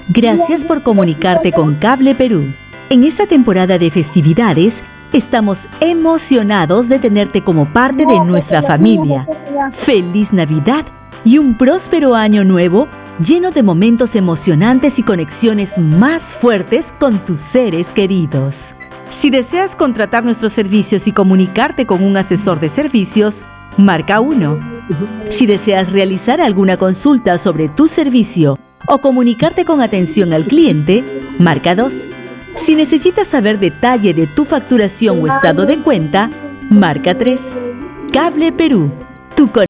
Gracias por comunicarte con Cable Perú. En esta temporada de festividades, estamos emocionados de tenerte como parte de nuestra familia. ¡Feliz Navidad y un próspero año nuevo lleno de momentos emocionantes y conexiones más fuertes con tus seres queridos! Si deseas contratar nuestros servicios y comunicarte con un asesor de servicios, marca 1. Si deseas realizar alguna consulta sobre tu servicio o comunicarte con atención al cliente, marca 2. Si necesitas saber detalle de tu facturación o estado de cuenta, marca 3. Cable Perú, tu conexión.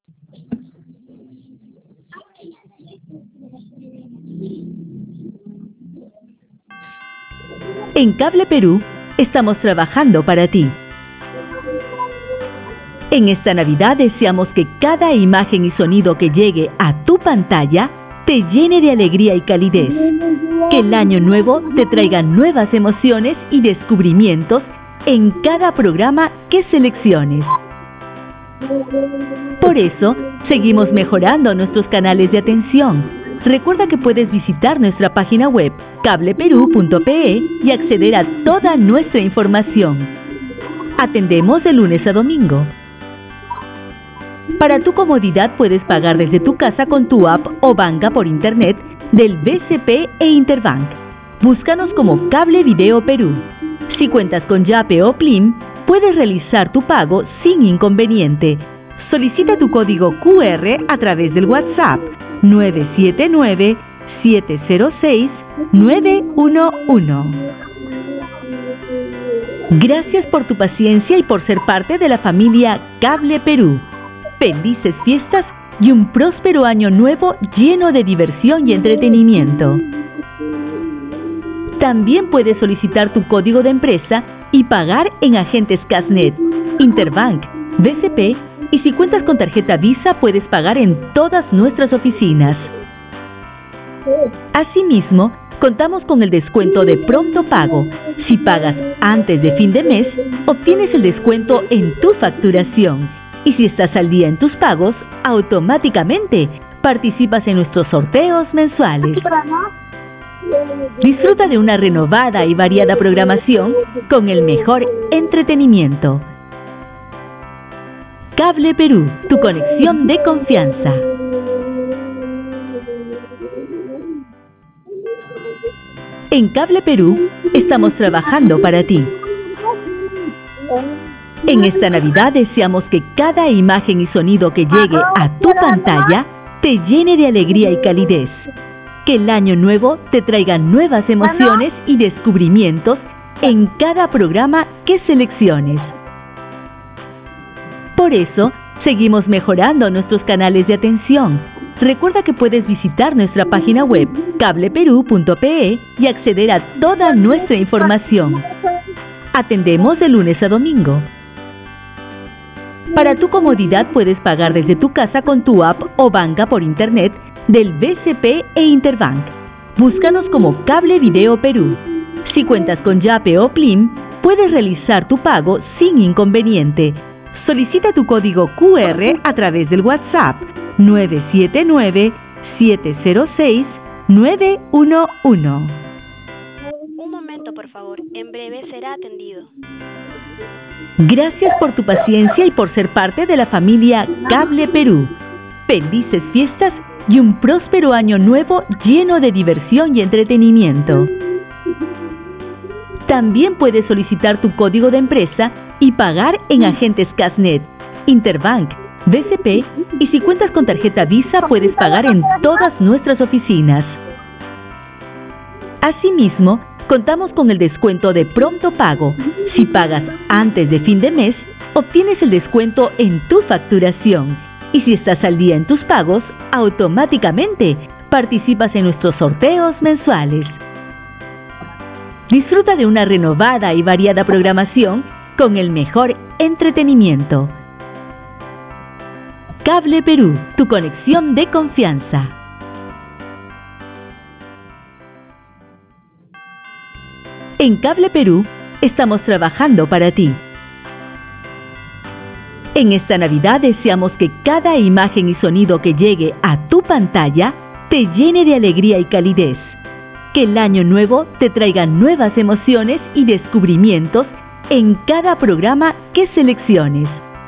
En Cable Perú, estamos trabajando para ti. En esta Navidad deseamos que cada imagen y sonido que llegue a tu pantalla te llene de alegría y calidez. Que el año nuevo te traiga nuevas emociones y descubrimientos en cada programa que selecciones. Por eso, seguimos mejorando nuestros canales de atención. Recuerda que puedes visitar nuestra página web cableperú.pe y acceder a toda nuestra información. Atendemos de lunes a domingo. Para tu comodidad puedes pagar desde tu casa con tu app o banca por internet del BCP e Interbank. Búscanos como Cable Video Perú. Si cuentas con Yape o Plim, puedes realizar tu pago sin inconveniente. Solicita tu código QR a través del WhatsApp 979-706-911. Gracias por tu paciencia y por ser parte de la familia Cable Perú. Felices fiestas y un próspero año nuevo lleno de diversión y entretenimiento. También puedes solicitar tu código de empresa y pagar en agentes Casnet, Interbank, BCP y si cuentas con tarjeta Visa puedes pagar en todas nuestras oficinas. Asimismo, contamos con el descuento de pronto pago. Si pagas antes de fin de mes, obtienes el descuento en tu facturación. Y si estás al día en tus pagos, automáticamente participas en nuestros sorteos mensuales. Disfruta de una renovada y variada programación con el mejor entretenimiento. Cable Perú, tu conexión de confianza. En Cable Perú, estamos trabajando para ti. En esta Navidad deseamos que cada imagen y sonido que llegue a tu pantalla te llene de alegría y calidez. Que el año nuevo te traiga nuevas emociones y descubrimientos en cada programa que selecciones. Por eso, seguimos mejorando nuestros canales de atención. Recuerda que puedes visitar nuestra página web cableperú.pe y acceder a toda nuestra información. Atendemos de lunes a domingo. Para tu comodidad puedes pagar desde tu casa con tu app o banca por internet del BCP e Interbank. Búscanos como Cable Video Perú. Si cuentas con Yape o Plim, puedes realizar tu pago sin inconveniente. Solicita tu código QR a través del WhatsApp 979-706-911. Un momento, por favor. En breve será atendido. Gracias por tu paciencia y por ser parte de la familia Cable Perú. Felices fiestas y un próspero año nuevo lleno de diversión y entretenimiento. También puedes solicitar tu código de empresa y pagar en agentes Casnet, Interbank, BCP y si cuentas con tarjeta Visa puedes pagar en todas nuestras oficinas. Asimismo, contamos con el descuento de pronto pago. Si pagas antes de fin de mes, obtienes el descuento en tu facturación. Y si estás al día en tus pagos, automáticamente participas en nuestros sorteos mensuales. Disfruta de una renovada y variada programación con el mejor entretenimiento. Cable Perú, tu conexión de confianza. En Cable Perú, estamos trabajando para ti. En esta Navidad deseamos que cada imagen y sonido que llegue a tu pantalla te llene de alegría y calidez. Que el año nuevo te traiga nuevas emociones y descubrimientos en cada programa que selecciones.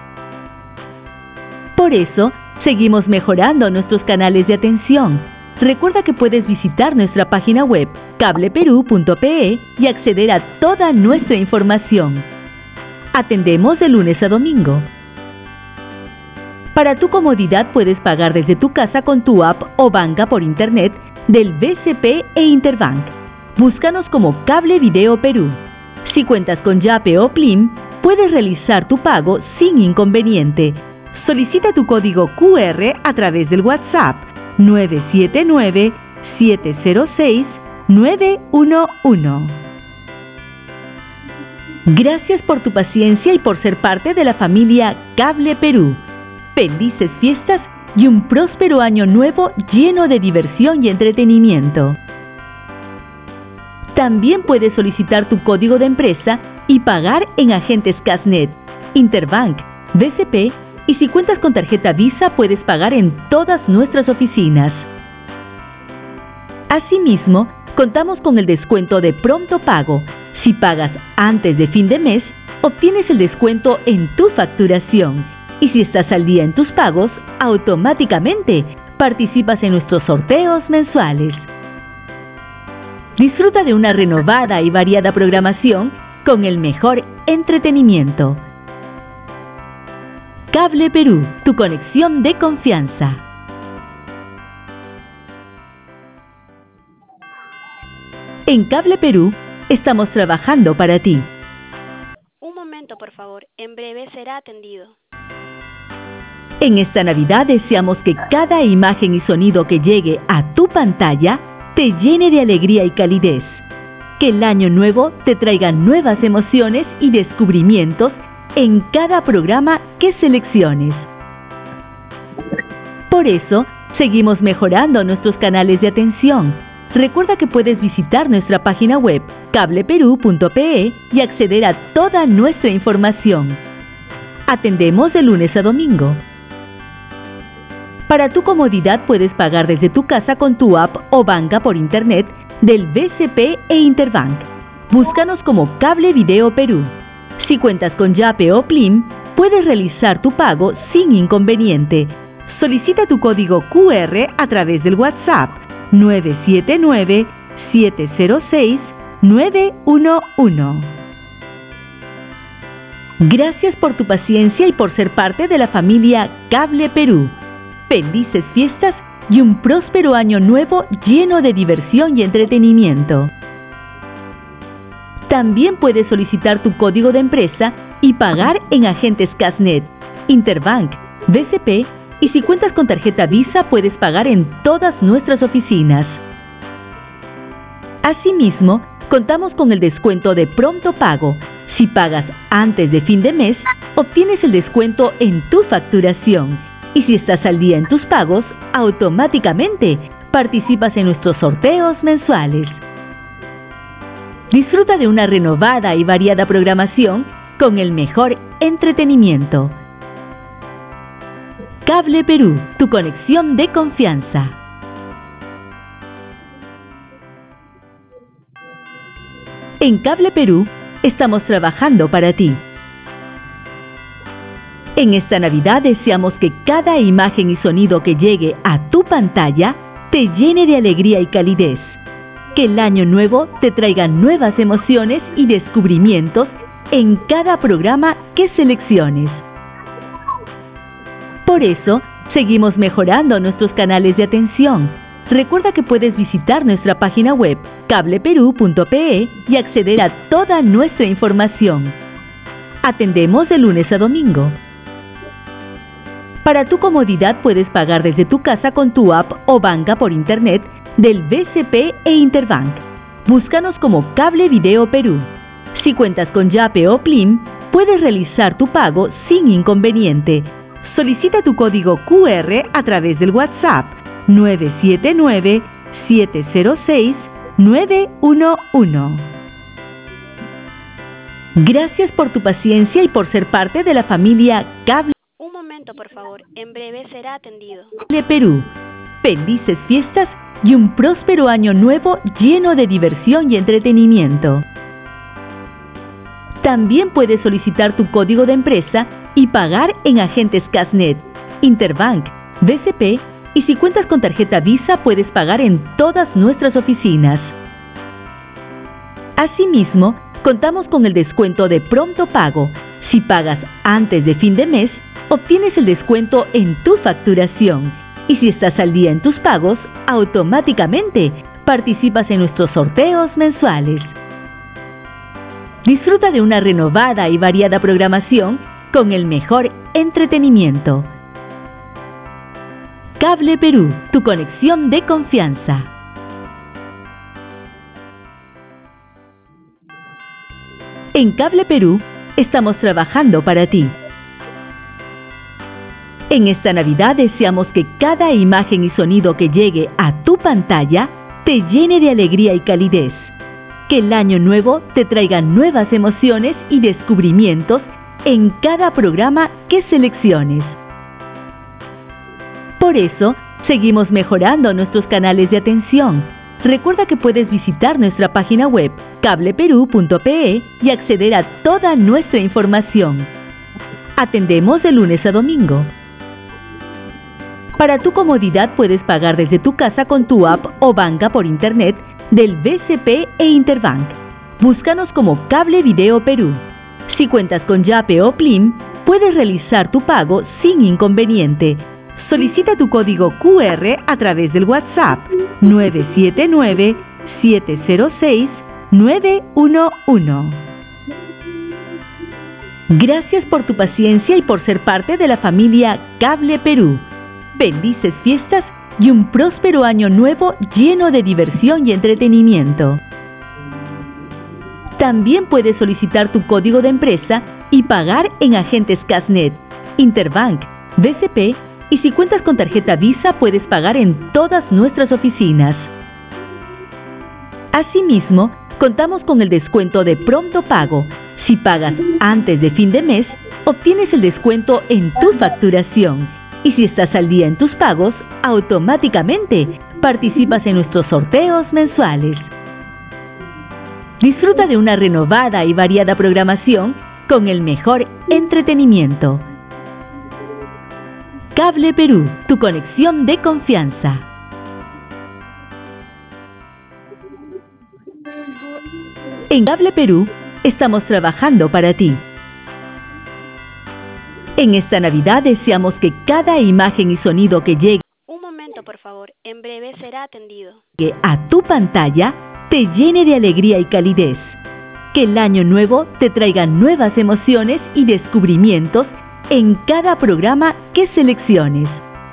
Por eso, seguimos mejorando nuestros canales de atención. Recuerda que puedes visitar nuestra página web cableperú.pe y acceder a toda nuestra información. Atendemos de lunes a domingo. Para tu comodidad puedes pagar desde tu casa con tu app o banca por internet del BCP e Interbank. Búscanos como Cable Video Perú. Si cuentas con Yape o Plim, puedes realizar tu pago sin inconveniente. Solicita tu código QR a través del WhatsApp 979-706-911. Gracias por tu paciencia y por ser parte de la familia Cable Perú. Felices fiestas y un próspero año nuevo lleno de diversión y entretenimiento. También puedes solicitar tu código de empresa y pagar en agentes Casnet, Interbank, BCP, y si cuentas con tarjeta Visa puedes pagar en todas nuestras oficinas. Asimismo, contamos con el descuento de pronto pago. Si pagas antes de fin de mes, obtienes el descuento en tu facturación. Y si estás al día en tus pagos, automáticamente participas en nuestros sorteos mensuales. Disfruta de una renovada y variada programación con el mejor entretenimiento. Cable Perú, tu conexión de confianza. En Cable Perú, estamos trabajando para ti. Un momento, por favor. En breve será atendido. En esta Navidad deseamos que cada imagen y sonido que llegue a tu pantalla te llene de alegría y calidez. Que el año nuevo te traiga nuevas emociones y descubrimientos en cada programa que selecciones. Por eso, seguimos mejorando nuestros canales de atención. Recuerda que puedes visitar nuestra página web cableperú.pe y acceder a toda nuestra información. Atendemos de lunes a domingo. Para tu comodidad puedes pagar desde tu casa con tu app o banca por internet del BCP e Interbank. Búscanos como Cable Video Perú. Si cuentas con Yape o Plim, puedes realizar tu pago sin inconveniente. Solicita tu código QR a través del WhatsApp 979-706-911. Gracias por tu paciencia y por ser parte de la familia Cable Perú. Felices fiestas y un próspero año nuevo lleno de diversión y entretenimiento. También puedes solicitar tu código de empresa y pagar en agentes Casnet, Interbank, BCP, y si cuentas con tarjeta Visa puedes pagar en todas nuestras oficinas. Asimismo, contamos con el descuento de pronto pago. Si pagas antes de fin de mes, obtienes el descuento en tu facturación. Y si estás al día en tus pagos, automáticamente participas en nuestros sorteos mensuales. Disfruta de una renovada y variada programación con el mejor entretenimiento. Cable Perú, tu conexión de confianza. En Cable Perú, estamos trabajando para ti. En esta Navidad deseamos que cada imagen y sonido que llegue a tu pantalla te llene de alegría y calidez. Que el año nuevo te traiga nuevas emociones y descubrimientos en cada programa que selecciones. Por eso, seguimos mejorando nuestros canales de atención. Recuerda que puedes visitar nuestra página web cableperú.pe y acceder a toda nuestra información. Atendemos de lunes a domingo. Para tu comodidad puedes pagar desde tu casa con tu app o banca por internet del BCP e Interbank. Búscanos como Cable Video Perú. Si cuentas con Yape o Plim, puedes realizar tu pago sin inconveniente. Solicita tu código QR a través del WhatsApp 979-706-911. Gracias por tu paciencia y por ser parte de la familia Cable Un momento, por favor. En breve será atendido. Perú. Felices fiestas y un próspero año nuevo lleno de diversión y entretenimiento. También puedes solicitar tu código de empresa y pagar en agentes Casnet, Interbank, BCP, y si cuentas con tarjeta Visa puedes pagar en todas nuestras oficinas. Asimismo, contamos con el descuento de pronto pago. Si pagas antes de fin de mes, obtienes el descuento en tu facturación. Y si estás al día en tus pagos, automáticamente participas en nuestros sorteos mensuales. Disfruta de una renovada y variada programación con el mejor entretenimiento. Cable Perú, tu conexión de confianza. En Cable Perú, estamos trabajando para ti. En esta Navidad deseamos que cada imagen y sonido que llegue a tu pantalla te llene de alegría y calidez. Que el año nuevo te traiga nuevas emociones y descubrimientos en cada programa que selecciones. Por eso, seguimos mejorando nuestros canales de atención. Recuerda que puedes visitar nuestra página web cableperú.pe y acceder a toda nuestra información. Atendemos de lunes a domingo. Para tu comodidad puedes pagar desde tu casa con tu app o banca por internet del BCP e Interbank. Búscanos como Cable Video Perú. Si cuentas con Yape o Plim, puedes realizar tu pago sin inconveniente. Solicita tu código QR a través del WhatsApp 979-706-911. Gracias por tu paciencia y por ser parte de la familia Cable Perú. Felices fiestas y un próspero año nuevo lleno de diversión y entretenimiento. También puedes solicitar tu código de empresa y pagar en agentes Casnet, Interbank, BCP, y si cuentas con tarjeta Visa puedes pagar en todas nuestras oficinas. Asimismo, contamos con el descuento de pronto pago. Si pagas antes de fin de mes, obtienes el descuento en tu facturación. Y si estás al día en tus pagos, automáticamente participas en nuestros sorteos mensuales. Disfruta de una renovada y variada programación con el mejor entretenimiento. Cable Perú, tu conexión de confianza. En Cable Perú, estamos trabajando para ti. En esta Navidad deseamos que cada imagen y sonido que llegue Un momento, por favor. En breve será atendido. a tu pantalla te llene de alegría y calidez. Que el año nuevo te traiga nuevas emociones y descubrimientos en cada programa que selecciones.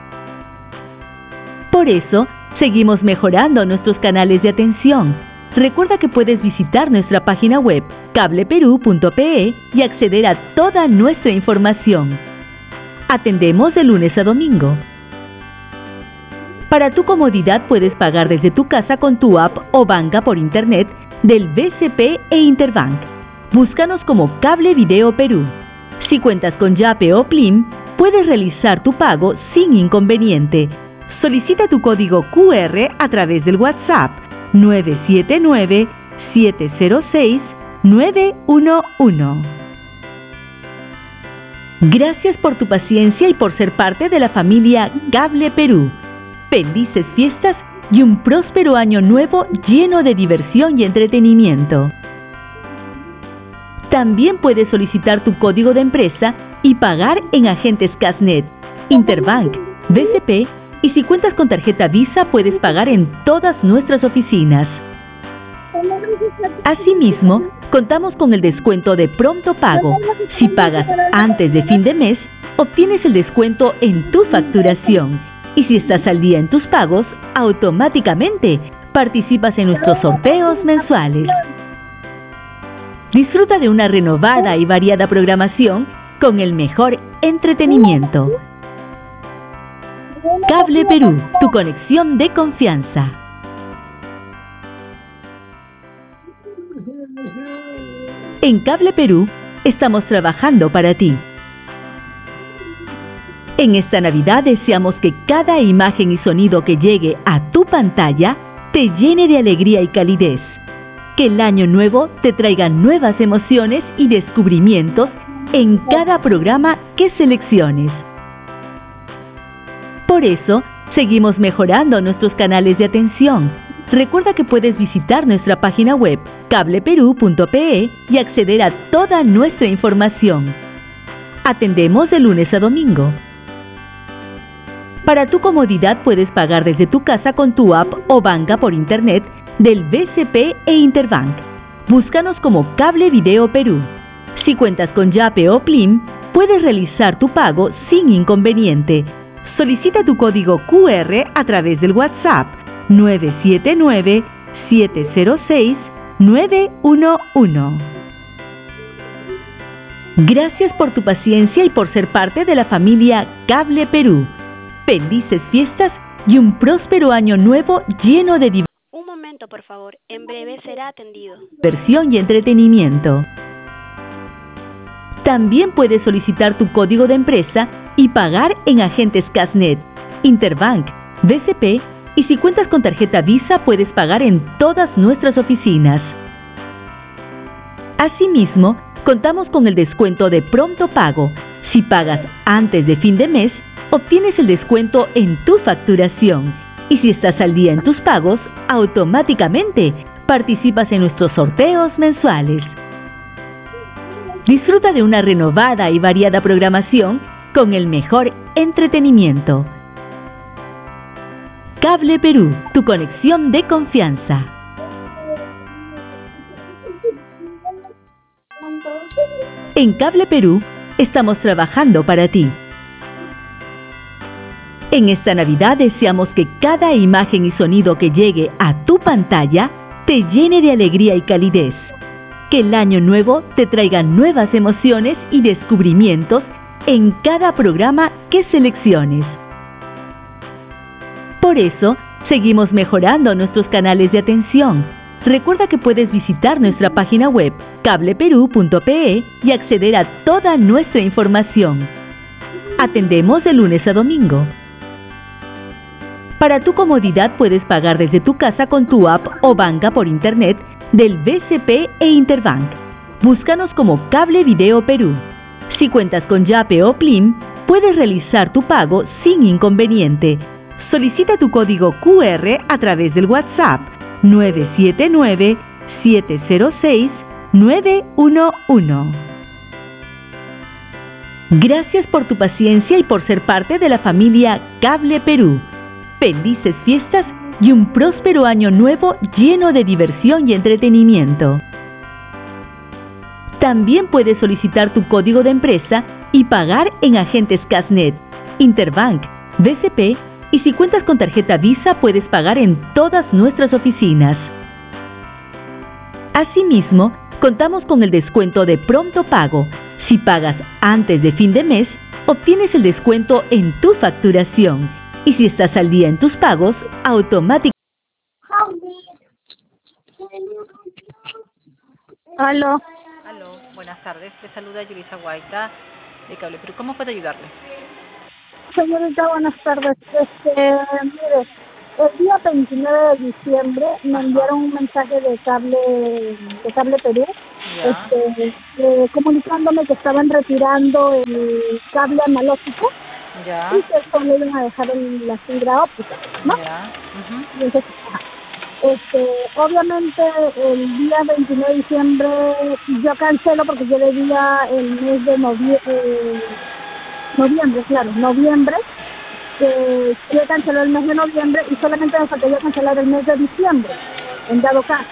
Por eso, seguimos mejorando nuestros canales de atención. Recuerda que puedes visitar nuestra página web cableperú.pe y acceder a toda nuestra información. Atendemos de lunes a domingo. Para tu comodidad puedes pagar desde tu casa con tu app o banca por internet del BCP e Interbank. Búscanos como Cable Video Perú. Si cuentas con Yape o Plim, puedes realizar tu pago sin inconveniente. Solicita tu código QR a través del WhatsApp 979-706-911. Gracias por tu paciencia y por ser parte de la familia Cable Perú. Felices fiestas y un próspero año nuevo lleno de diversión y entretenimiento. También puedes solicitar tu código de empresa y pagar en agentes Casnet, Interbank, BCP, y si cuentas con tarjeta Visa puedes pagar en todas nuestras oficinas. Asimismo, contamos con el descuento de pronto pago. Si pagas antes de fin de mes, obtienes el descuento en tu facturación. Y si estás al día en tus pagos, automáticamente participas en nuestros sorteos mensuales. Disfruta de una renovada y variada programación con el mejor entretenimiento. Cable Perú, tu conexión de confianza. En Cable Perú, estamos trabajando para ti. En esta Navidad deseamos que cada imagen y sonido que llegue a tu pantalla te llene de alegría y calidez. Que el año nuevo te traiga nuevas emociones y descubrimientos en cada programa que selecciones. Por eso, seguimos mejorando nuestros canales de atención. Recuerda que puedes visitar nuestra página web cableperú.pe y acceder a toda nuestra información. Atendemos de lunes a domingo. Para tu comodidad puedes pagar desde tu casa con tu app o banca por internet del BCP e Interbank. Búscanos como Cable Video Perú. Si cuentas con Yape o Plim, puedes realizar tu pago sin inconveniente. Solicita tu código QR a través del WhatsApp 979-706-911. Gracias por tu paciencia y por ser parte de la familia Cable Perú. Felices fiestas y un próspero año nuevo lleno de diversión. Un momento, por favor. En breve será atendido. Diversión y entretenimiento. También puedes solicitar tu código de empresa y pagar en agentes Casnet, Interbank, BCP y si cuentas con tarjeta Visa puedes pagar en todas nuestras oficinas. Asimismo, contamos con el descuento de pronto pago. Si pagas antes de fin de mes, obtienes el descuento en tu facturación. Y si estás al día en tus pagos, automáticamente participas en nuestros sorteos mensuales. Disfruta de una renovada y variada programación con el mejor entretenimiento. Cable Perú, tu conexión de confianza. En Cable Perú, estamos trabajando para ti. En esta Navidad deseamos que cada imagen y sonido que llegue a tu pantalla te llene de alegría y calidez. Que el año nuevo te traiga nuevas emociones y descubrimientos en cada programa que selecciones. Por eso, seguimos mejorando nuestros canales de atención. Recuerda que puedes visitar nuestra página web cableperú.pe y acceder a toda nuestra información. Atendemos de lunes a domingo. Para tu comodidad puedes pagar desde tu casa con tu app o banca por internet del BCP e Interbank. Búscanos como Cable Video Perú. Si cuentas con Yape o Plim, puedes realizar tu pago sin inconveniente. Solicita tu código QR a través del WhatsApp 979-706-911. Gracias por tu paciencia y por ser parte de la familia Cable Perú. Felices fiestas y un próspero año nuevo lleno de diversión y entretenimiento. También puedes solicitar tu código de empresa y pagar en agentes Casnet, Interbank, BCP y si cuentas con tarjeta Visa puedes pagar en todas nuestras oficinas. Asimismo, contamos con el descuento de pronto pago. Si pagas antes de fin de mes, obtienes el descuento en tu facturación. Y si estás al día en tus pagos, automáticamente. Aló. Aló, buenas tardes. Le saluda Yulisa Guaita de Cable Perú. ¿Cómo puedo ayudarle? Señorita, buenas tardes. Mire, el día 29 de diciembre me enviaron un mensaje de Cable Perú, comunicándome que estaban retirando el cable analógico. Ya. Y que solo iban a dejar la fibra óptica, ¿no? Ya. Y entonces, obviamente el día 29 de diciembre yo cancelo porque yo debía el mes de noviembre, yo cancelé el mes de noviembre y solamente me faltaría cancelar el mes de diciembre, en dado caso.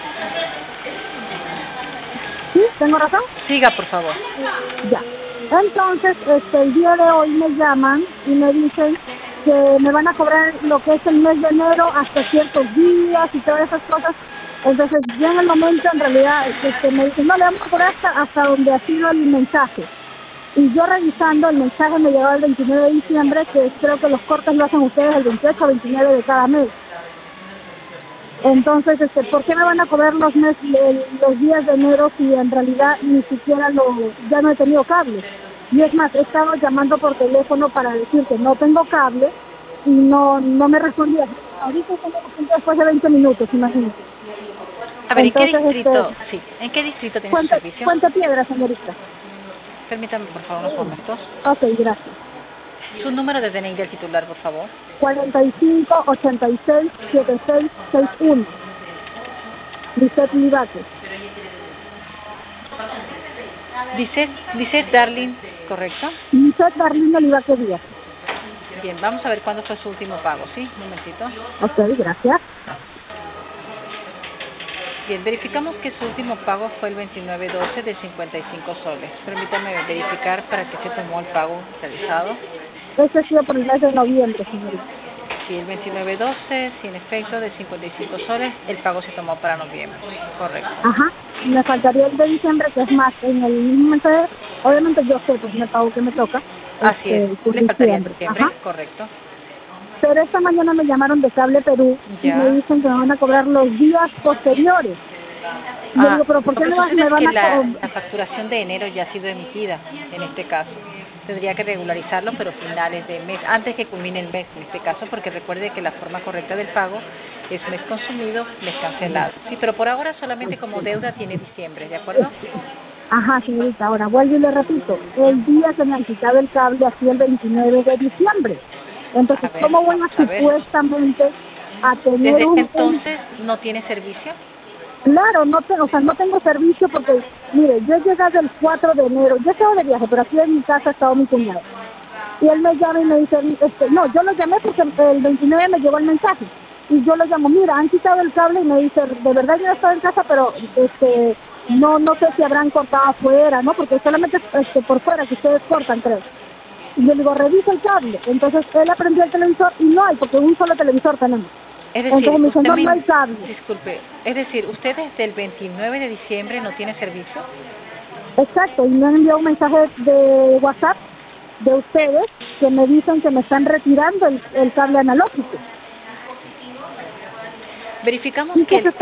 ¿Sí? ¿Tengo razón? Siga, por favor. Ya. Entonces, el día de hoy me llaman y me dicen que me van a cobrar lo que es el mes de enero hasta ciertos días y todas esas cosas. Entonces, yo en el momento, en realidad, me dicen, no, le vamos a cobrar hasta donde ha sido el mensaje. Y yo revisando, el mensaje me llegó el 29 de diciembre, que creo que los cortes lo hacen ustedes el 28 o 29 de cada mes. Entonces, ¿por qué me van a cobrar los días de enero si en realidad ni siquiera ya no he tenido cable? Y es más, he estado llamando por teléfono para decir que no tengo cable y no me respondía. Ahorita después de 20 minutos, imagínate. A ver, Entonces, ¿en qué distrito? Sí, ¿en qué distrito tiene su servicio? Puente Piedra, señorita. Permítame, por favor, unos momentos. Ok, gracias. Su número de DNI del titular, por favor. 45 86 76 61. Lisette Libaque. Dice Darling, ¿correcto? Lisette Darlene Libaque Díaz. Bien, vamos a ver cuándo fue su último pago, ¿sí? Un momentito. Ok, gracias. Bien, verificamos que su último pago fue el 29/12 de 55 soles. Permítame verificar para qué se tomó el pago realizado. Este ha sido por el mes de noviembre, señorita. Sí, el 29/12, sin efecto, de 55 soles, el pago se tomó para noviembre, correcto. Ajá, me faltaría el de diciembre, que es más, en el mismo mensaje, obviamente yo sé, pues me pago que me toca. Así es, le faltaría en diciembre, ajá. Correcto. Pero esta mañana me llamaron de Cable Perú y me dicen que me van a cobrar los días posteriores. Yo digo, pero ¿por qué me van a cobrar? La facturación de enero ya ha sido emitida, en este caso. Tendría que regularizarlo, pero finales de mes, antes que culmine el mes, en este caso, porque recuerde que la forma correcta del pago es mes consumido, mes cancelado. Sí, pero por ahora solamente como deuda tiene diciembre, ¿de acuerdo? Ajá, señorita, ahora vuelvo y le repito, el día que me han quitado el cable ha sido el 29 de diciembre. Entonces, ¿cómo voy a supuestamente a tener ¿Desde entonces no tiene servicio? Claro, no tengo servicio porque, mire, yo he llegado el 4 de enero, yo he estado de viaje, pero aquí en mi casa ha estado mi cuñado. Y él me llama y me dice, no, yo lo llamé porque el 29 me llegó el mensaje. Y yo lo llamo, mira, han quitado el cable y me dice, de verdad yo estaba en casa, pero no sé si habrán cortado afuera, ¿no? Porque solamente por fuera que ustedes cortan, creo. Y yo le digo, revisa el cable. Entonces él aprendió el televisor y no hay, porque un solo televisor tenemos. Es decir, entonces me dice, no hay cable. Disculpe, es decir, ¿usted desde el 29 de diciembre no tiene servicio? Exacto, y me han enviado un mensaje de WhatsApp de ustedes que me dicen que me están retirando el cable analógico. Verificamos que el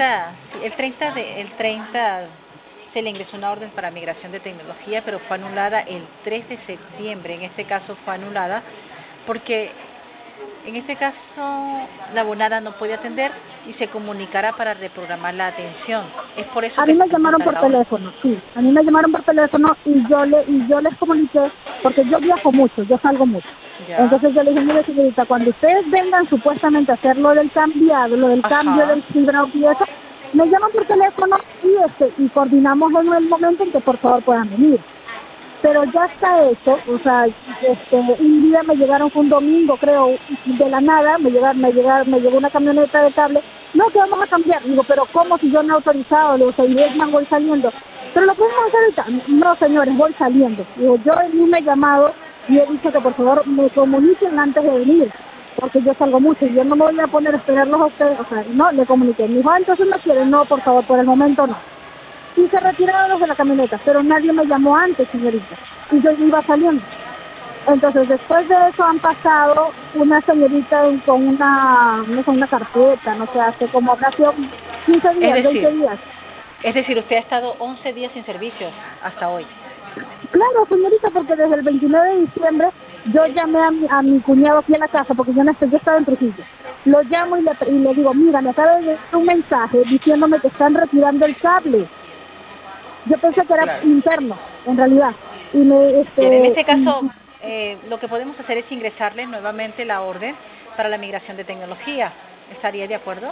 30 se le ingresó una orden para migración de tecnología, pero fue anulada el 3 de septiembre. En este caso fue anulada porque en este caso la abonada no puede atender y se comunicará para reprogramar la atención. Es por eso a mí me llamaron por teléfono, sí. A mí me llamaron por teléfono y yo les comuniqué, porque yo viajo mucho, yo salgo mucho. Ya. Entonces yo le dije, mire señorita, cuando ustedes vengan supuestamente a hacer lo del cambiado, lo del cambio del fibra óptica y eso, me llaman por teléfono y coordinamos en el momento en que por favor puedan venir. Pero ya está hecho, o sea, un día me llegaron, fue un domingo creo, de la nada, me llegó una camioneta de cable, no, que vamos a cambiar. Digo, pero ¿cómo si yo no he autorizado? Le digo, si voy saliendo. Pero lo podemos hacer ahorita. No, señores, voy saliendo. Digo, yo me he llamado y he dicho que por favor me comuniquen antes de venir, porque yo salgo mucho y yo no me voy a poner a esperarlos a ustedes, o sea, no, le comuniqué. Me dijo, entonces no quieren, no, por favor, por el momento no. Y se retiraron los de la camioneta, pero nadie me llamó antes, señorita, y yo iba saliendo. Entonces, después de eso han pasado una señorita con una carpeta, no sé, hace como habrá sido 15 días, 20 días. Es decir, usted ha estado 11 días sin servicios hasta hoy. Claro, señorita, porque desde el 29 de diciembre yo llamé a mi cuñado aquí en la casa, porque yo estaba en Trujillo. Lo llamo y le digo, mira, me acaba de llegar un mensaje diciéndome que están retirando el cable. Yo pensé que era interno, en realidad. Y en este caso, lo que podemos hacer es ingresarle nuevamente la orden para la migración de tecnología. ¿Estaría de acuerdo?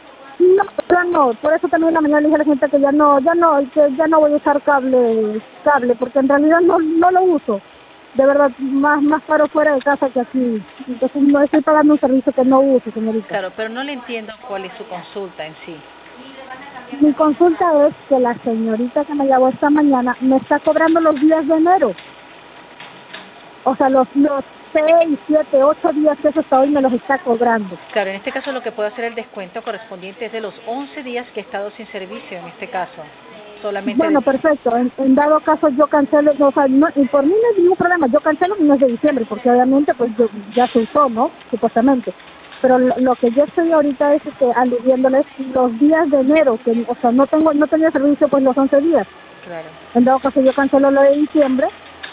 No, por eso también la mañana le dije a la gente que ya no voy a usar cable, porque en realidad no lo uso. De verdad, más caro fuera de casa que aquí. Entonces no estoy pagando un servicio que no uso, señorita. Claro, pero no le entiendo cuál es su consulta en sí. Mi consulta es que la señorita que me llamó esta mañana me está cobrando los días de enero. O sea, los 6, 7, 8 días que eso hasta hoy me los está cobrando. Claro, en este caso lo que puedo hacer el descuento correspondiente es de los 11 días que he estado sin servicio en este caso. Solamente bueno, perfecto. En dado caso yo cancelo, o sea, y por mí no hay ningún problema. Yo cancelo el mes de diciembre porque obviamente pues ya se usó, ¿no? Supuestamente. Pero lo que yo estoy ahorita es aludiéndoles los días de enero, que o sea, no tenía servicio pues los 11 días. Claro. En dado caso yo cancelo lo de diciembre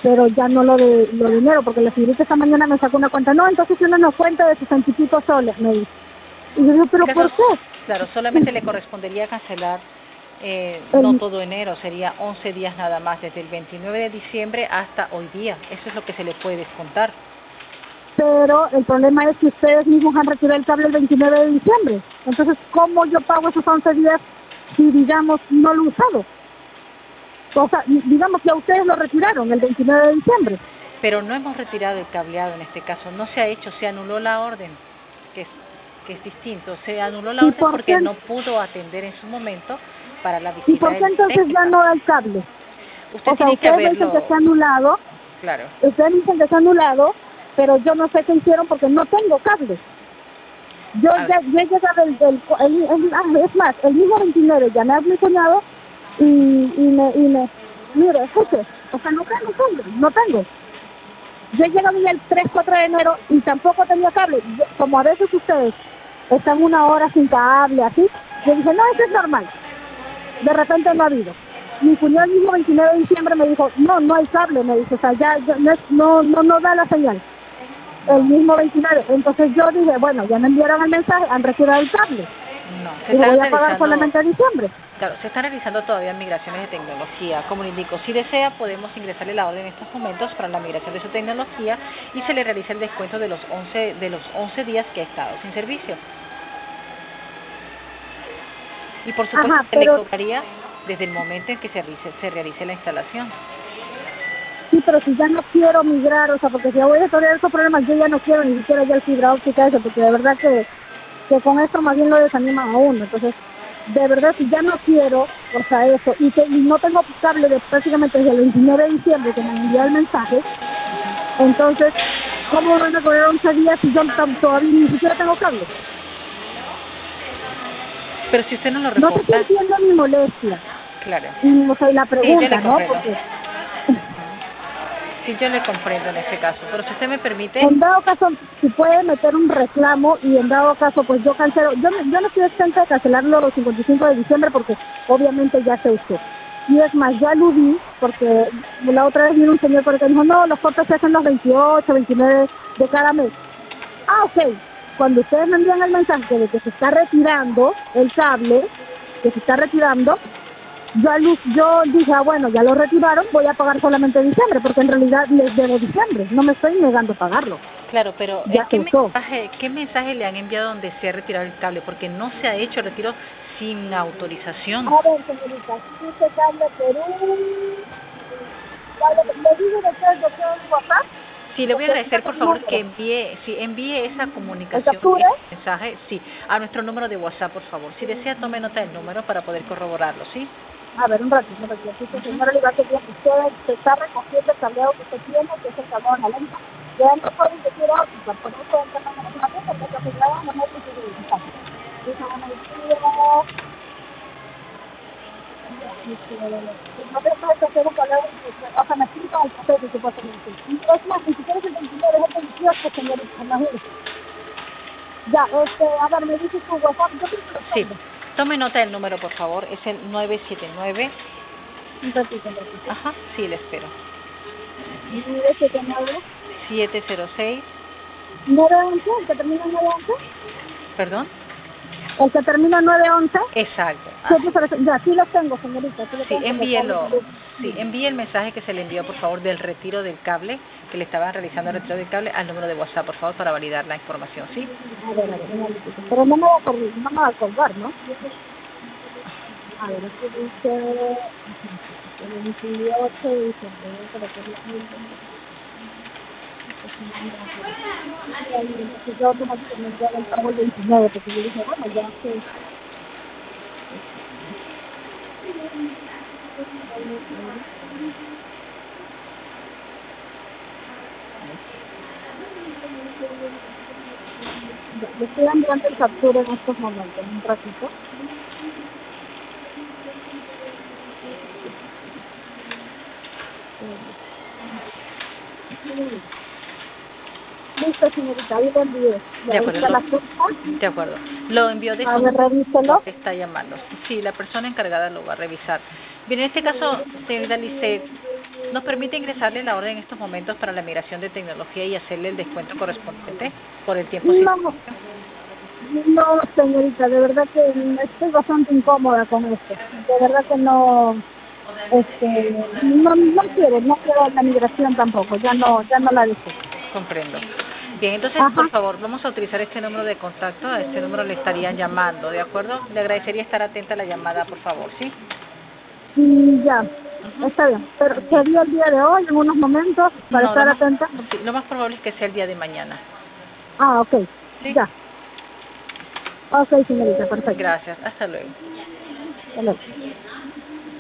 pero ya no lo dinero, porque la señorita esta mañana me sacó una cuenta. No, entonces tiene una cuenta de 60 y pico soles, me dice. Y yo digo, ¿pero por qué? Claro, solamente le correspondería cancelar no todo enero, sería 11 días nada más, desde el 29 de diciembre hasta hoy día. Eso es lo que se le puede descontar. Pero el problema es que ustedes mismos han retirado el cable el 29 de diciembre. Entonces, ¿cómo yo pago esos 11 días si, digamos, no lo he usado? O sea, digamos que a ustedes lo retiraron el 29 de diciembre. Pero no hemos retirado el cableado en este caso, no se ha hecho, se anuló la orden, que es distinto. Se anuló la orden porque no pudo atender en su momento para la visita. ¿Y por qué entonces ya no da el cable? Usted o sea, tiene que ustedes dicen que se ha anulado. Claro. Ustedes dicen que se ha anulado, pero yo no sé qué hicieron porque no tengo cable. Yo he llegado es más, el mismo 29 llamé a mi cuñado y me mire, escuche, o sea, no tengo cable, no tengo. Yo he llegado ya el 3-4 de enero y tampoco tenía cable. Como a veces ustedes están una hora sin cable, así, yo dije, no, eso es normal. De repente no ha habido. Mi cuñado el mismo 29 de diciembre me dijo, no hay cable, me dice, o sea, ya no da la señal. El mismo 29. Entonces yo dije, bueno, ya me enviaron el mensaje, han retirado el cable. No, y voy a pagar solamente en diciembre. Claro, se están realizando todavía migraciones de tecnología. Como le indico, si desea, podemos ingresarle la orden en estos momentos para la migración de su tecnología y se le realiza el descuento de los 11 días que ha estado sin servicio. Y por supuesto, se le cobraría desde el momento en que se realice la instalación. Sí, pero si ya no quiero migrar, o sea, porque si ya voy a tener esos problemas, yo ya no quiero ni siquiera ya el fibra óptica eso, porque de verdad que con esto más bien lo desanima a uno. Entonces, de verdad, si ya no quiero, o sea, eso, y no tengo cable de prácticamente desde el 29 de diciembre que me envió el mensaje, entonces, ¿cómo van a cobrar 11 días si yo todavía ni siquiera tengo cable? Pero si usted no lo reporta... No te estoy entiendo mi molestia. Claro. Y, o sea, y la pregunta, sí, ¿no? Porque... Sí, yo le comprendo en este caso, pero si usted me permite... En dado caso, si puede meter un reclamo y en dado caso, pues yo cancelo. Yo no estoy exenta de cancelarlo los 55 de diciembre porque obviamente ya se usó. Y es más, ya aludí porque la otra vez vino un señor por el que dijo, no, los cortes se hacen los 28, 29 de cada mes. Ah, ok. Cuando ustedes me envían el mensaje de que se está retirando el cable, que se está retirando, yo dije, bueno, ya lo retiraron, voy a pagar solamente diciembre, porque en realidad les debo diciembre, no me estoy negando a pagarlo. Claro, pero ya ¿qué mensaje le han enviado donde se ha retirado el cable? Porque no se ha hecho el retiro sin autorización. A ver, señorita, si dice cable Perú, ¿le digo de qué es lo que es WhatsApp? Sí, le voy a agradecer, por favor, que envíe esa comunicación, ese mensaje, sí, a nuestro número de WhatsApp, por favor. Si desea, tome nota del número para poder corroborarlo, ¿sí? A ver, un ratito, señora Olivato, que usted se está recogiendo el cableado que usted tiene, que es el cableado analógico. Ya no pueden decir óptica, por eso entra en la información, porque el cableado no es utilizar. Dice, buenos días. No te puedes hacer un cableado, o sea, me explica el proceso, supuestamente. Es más, ni siquiera es el 29, es el 28, señorita, imagínese. Ya, a ver, me dice su WhatsApp, yo creo que lo tengo. Sí. Tome nota del número, por favor. Es el 979. Un ratito. Ajá, sí, le espero. 979. 706. 911, el que termina en 911. ¿Perdón? El que termina en 911. Exacto. Ya, sí lo tengo, señorita. Sí, envíelo. Sí, envíe el mensaje que se le envió, por favor, del retiro del cable, que le estaban realizando el retiro del cable, al número de WhatsApp, por favor, para validar la información, ¿sí? A ver, pero no me va a colgar, ¿no? A ver, aquí dice... El 28 dice... Yo automáticamente hago el pago el 29, porque yo dije, bueno, ya que... Le estoy enviando el captura en estos momentos, un ratito. Listo, señorita, ahí lo envié. De acuerdo. Está la fecha. De acuerdo. Lo envió de A ver, revíselo. está llamando. Sí, la persona encargada lo va a revisar. Bien, en este caso, señorita Lisset, ¿nos permite ingresarle la orden en estos momentos para la migración de tecnología y hacerle el descuento correspondiente por el tiempo? No, señorita, de verdad que estoy bastante incómoda con esto. De verdad que no, no quiero la migración tampoco, ya no la deseo. Comprendo. Bien, entonces, por favor, vamos a utilizar este número de contacto. A este número le estarían llamando, ¿de acuerdo? Le agradecería estar atenta a la llamada, por favor, ¿sí? Ya, está bien. Pero sería el día de hoy, en unos momentos, para estar atenta. Sí, lo más probable es que sea el día de mañana. Ok, ¿Sí? ya. Ok, señorita, perfecto. Gracias, hasta luego. Hasta luego.